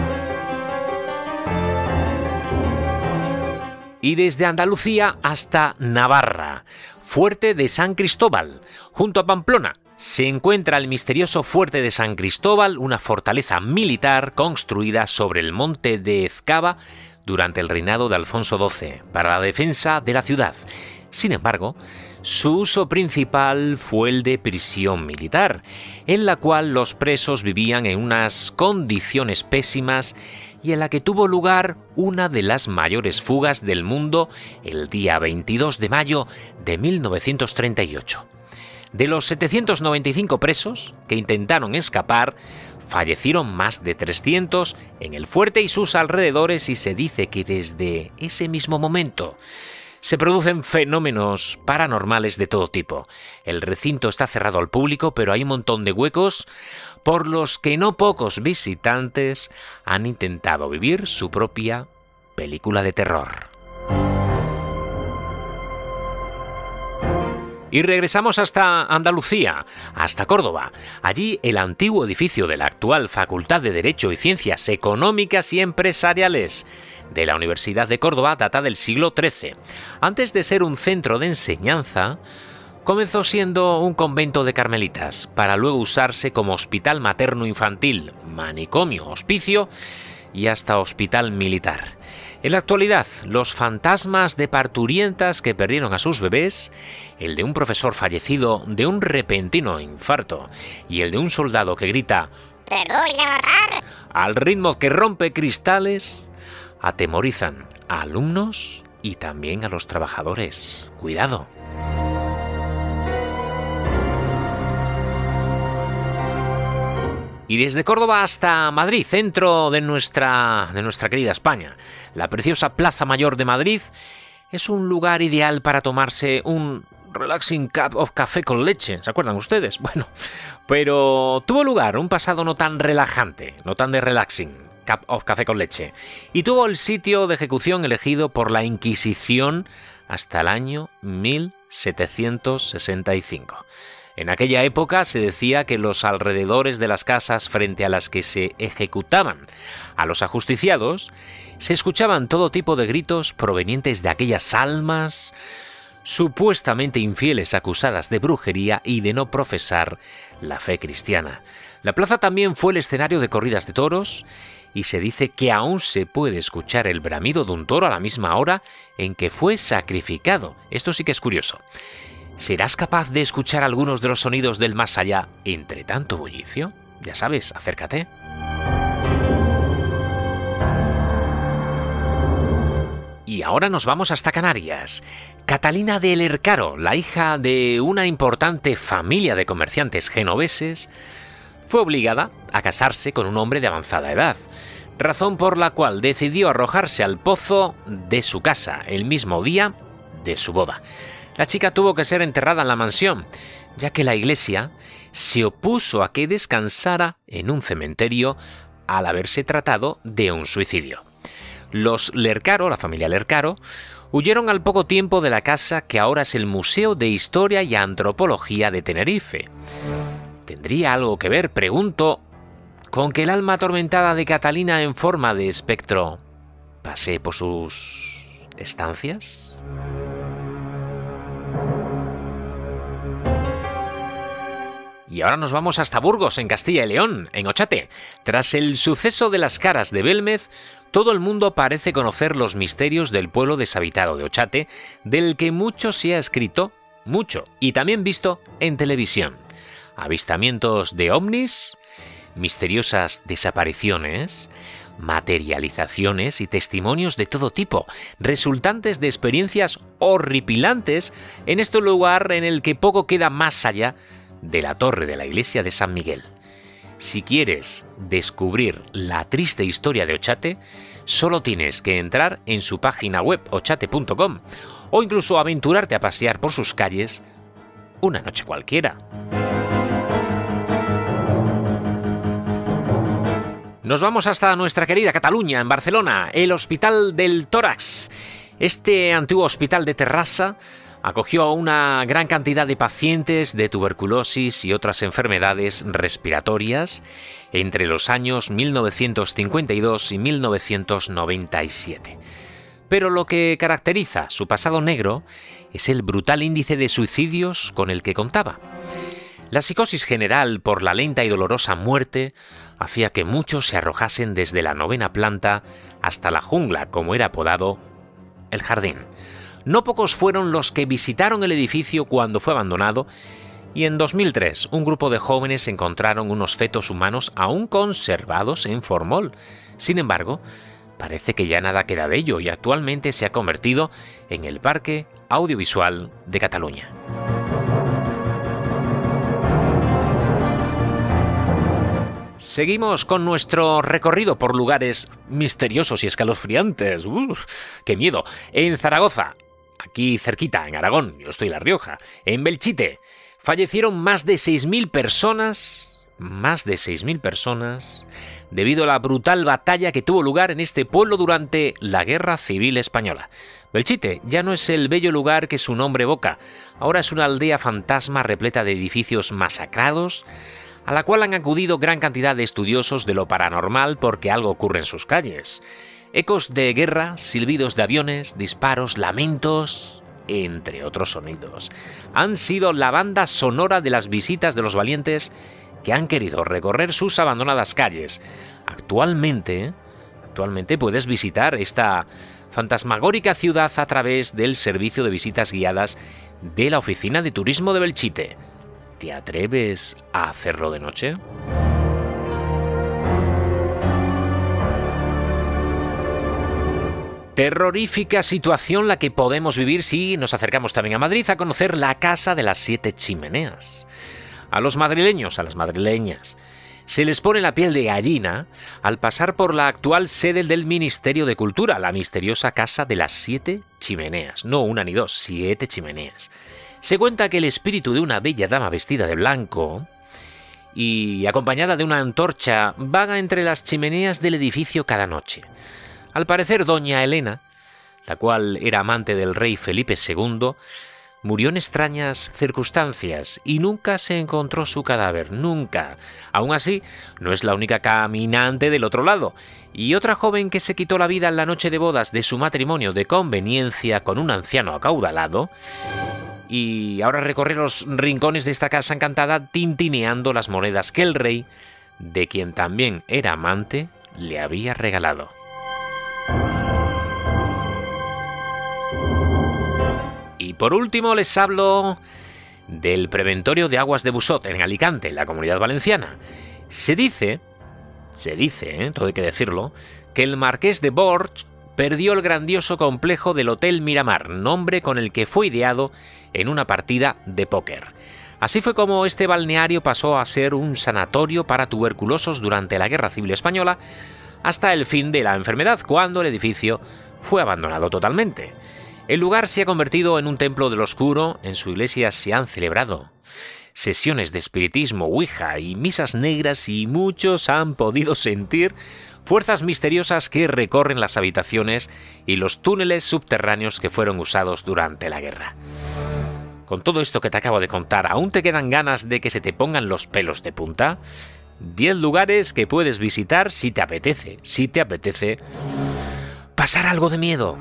Y desde Andalucía hasta Navarra, Fuerte de San Cristóbal, junto a Pamplona, se encuentra el misterioso Fuerte de San Cristóbal, una fortaleza militar construida sobre el monte de Ezcaba durante el reinado de Alfonso XII, para la defensa de la ciudad. Sin embargo, Su uso principal fue el de prisión militar, en la cual los presos vivían en unas condiciones pésimas y en la que tuvo lugar una de las mayores fugas del mundo el día 22 de mayo de 1938. De los 795 presos que intentaron escapar, fallecieron más de 300 en el fuerte y sus alrededores, y se dice que desde ese mismo momento se producen fenómenos paranormales de todo tipo. El recinto está cerrado al público, pero hay un montón de huecos por los que no pocos visitantes han intentado vivir su propia película de terror. Y regresamos hasta Andalucía, hasta Córdoba. Allí el antiguo edificio de la actual Facultad de Derecho y Ciencias Económicas y Empresariales de la Universidad de Córdoba data del siglo XIII. Antes de ser un centro de enseñanza, comenzó siendo un convento de carmelitas, para luego usarse como hospital materno-infantil, manicomio, hospicio y hasta hospital militar. En la actualidad, los fantasmas de parturientas que perdieron a sus bebés, el de un profesor fallecido de un repentino infarto y el de un soldado que grita ¡Te voy a matar! al ritmo que rompe cristales, atemorizan a alumnos y también a los trabajadores. ¡Cuidado! Y desde Córdoba hasta Madrid, centro de nuestra querida España, la preciosa Plaza Mayor de Madrid es un lugar ideal para tomarse un relaxing cup of café con leche. ¿Se acuerdan ustedes? Bueno, pero tuvo lugar un pasado no tan relajante, no tan de relaxing cup of café con leche, y tuvo el sitio de ejecución elegido por la Inquisición hasta el año 1765. En aquella época se decía que en los alrededores de las casas frente a las que se ejecutaban a los ajusticiados se escuchaban todo tipo de gritos provenientes de aquellas almas supuestamente infieles acusadas de brujería y de no profesar la fe cristiana. La plaza también fue el escenario de corridas de toros y se dice que aún se puede escuchar el bramido de un toro a la misma hora en que fue sacrificado. Esto sí que es curioso. ¿Serás capaz de escuchar algunos de los sonidos del más allá entre tanto bullicio? Ya sabes, acércate. Y ahora nos vamos hasta Canarias. Catalina de Lercaro, la hija de una importante familia de comerciantes genoveses, fue obligada a casarse con un hombre de avanzada edad, razón por la cual decidió arrojarse al pozo de su casa el mismo día de su boda. La chica tuvo que ser enterrada en la mansión, ya que la iglesia se opuso a que descansara en un cementerio al haberse tratado de un suicidio. Los Lercaro, la familia Lercaro, huyeron al poco tiempo de la casa que ahora es el Museo de Historia y Antropología de Tenerife. ¿Tendría algo que ver, pregunto, con que el alma atormentada de Catalina en forma de espectro pasee por sus estancias? Y ahora nos vamos hasta Burgos, en Castilla y León, en Ochate. Tras el suceso de las caras de Belmez, todo el mundo parece conocer los misterios del pueblo deshabitado de Ochate, del que mucho se ha escrito, mucho, y también visto en televisión. Avistamientos de ovnis, misteriosas desapariciones, materializaciones y testimonios de todo tipo, resultantes de experiencias horripilantes en este lugar en el que poco queda más allá de la torre de la iglesia de San Miguel. Si quieres descubrir la triste historia de Ochate, solo tienes que entrar en su página web ochate.com o incluso aventurarte a pasear por sus calles una noche cualquiera. Nos vamos hasta nuestra querida Cataluña, en Barcelona, el Hospital del Tórax. Este antiguo hospital de Terrassa acogió a una gran cantidad de pacientes de tuberculosis y otras enfermedades respiratorias entre los años 1952 y 1997. Pero lo que caracteriza su pasado negro es el brutal índice de suicidios con el que contaba. La psicosis general por la lenta y dolorosa muerte hacía que muchos se arrojasen desde la 9ª planta hasta la jungla, como era apodado el jardín. No pocos fueron los que visitaron el edificio cuando fue abandonado, y en 2003 un grupo de jóvenes encontraron unos fetos humanos aún conservados en formol. Sin embargo, parece que ya nada queda de ello y actualmente se ha convertido en el Parque Audiovisual de Cataluña. Seguimos con nuestro recorrido por lugares misteriosos y escalofriantes. ¡Qué miedo! En Zaragoza, aquí cerquita, en Aragón, yo estoy en La Rioja, en Belchite, fallecieron más de 6.000 personas, debido a la brutal batalla que tuvo lugar en este pueblo durante la Guerra Civil Española. Belchite ya no es el bello lugar que su nombre evoca, ahora es una aldea fantasma repleta de edificios masacrados, a la cual han acudido gran cantidad de estudiosos de lo paranormal porque algo ocurre en sus calles. Ecos de guerra, silbidos de aviones, disparos, lamentos, entre otros sonidos, han sido la banda sonora de las visitas de los valientes que han querido recorrer sus abandonadas calles. Actualmente puedes visitar esta fantasmagórica ciudad a través del servicio de visitas guiadas de la Oficina de Turismo de Belchite. ¿Te atreves a hacerlo de noche? Terrorífica situación la que podemos vivir si nos acercamos también a Madrid a conocer la Casa de las 7 Chimeneas. A los madrileños, a las madrileñas, se les pone la piel de gallina al pasar por la actual sede del Ministerio de Cultura, la misteriosa Casa de las 7 Chimeneas. No una ni dos, 7 chimeneas. Se cuenta que el espíritu de una bella dama vestida de blanco y acompañada de una antorcha vaga entre las chimeneas del edificio cada noche. Al parecer, doña Elena, la cual era amante del rey Felipe II, murió en extrañas circunstancias y nunca se encontró su cadáver, nunca. Aún así, no es la única caminante del otro lado. Y otra joven que se quitó la vida en la noche de bodas de su matrimonio de conveniencia con un anciano acaudalado, y ahora recorre los rincones de esta casa encantada tintineando las monedas que el rey, de quien también era amante, le había regalado. Y por último les hablo del Preventorio de Aguas de Busot, en Alicante, en la Comunidad Valenciana. Se dice, todo hay que decirlo, que el marqués de Borch perdió el grandioso complejo del Hotel Miramar, nombre con el que fue ideado en una partida de póker. Así fue como este balneario pasó a ser un sanatorio para tuberculosos durante la Guerra Civil Española, hasta el fin de la enfermedad, cuando el edificio fue abandonado totalmente. El lugar se ha convertido en un templo del oscuro, en su iglesia se han celebrado sesiones de espiritismo, ouija y misas negras, y muchos han podido sentir fuerzas misteriosas que recorren las habitaciones y los túneles subterráneos que fueron usados durante la guerra. Con todo esto que te acabo de contar, ¿aún te quedan ganas de que se te pongan los pelos de punta? 10 lugares que puedes visitar si te apetece pasar algo de miedo.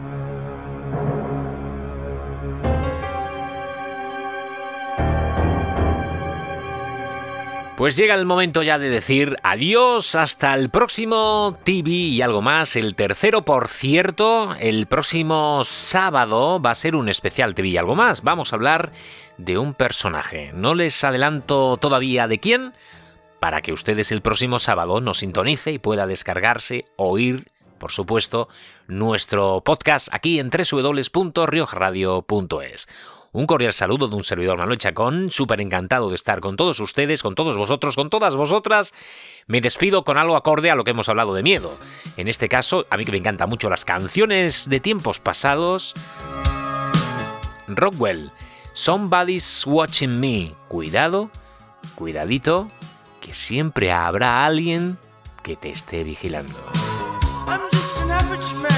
Pues llega el momento ya de decir adiós, hasta el próximo TV y algo más, el tercero, por cierto. El próximo sábado va a ser un especial TV y algo más. Vamos a hablar de un personaje. No les adelanto todavía de quién, para que ustedes el próximo sábado nos sintonice y pueda descargarse, oír, por supuesto, nuestro podcast aquí en www.riojradio.es. Un cordial saludo de un servidor, Manuel Chacón, súper encantado de estar con todos ustedes, con todos vosotros, con todas vosotras. Me despido con algo acorde a lo que hemos hablado de miedo. En este caso, a mí que me encantan mucho las canciones de tiempos pasados. Rockwell, Somebody's Watching Me. Cuidado, cuidadito, que siempre habrá alguien que te esté vigilando. I'm just an average man.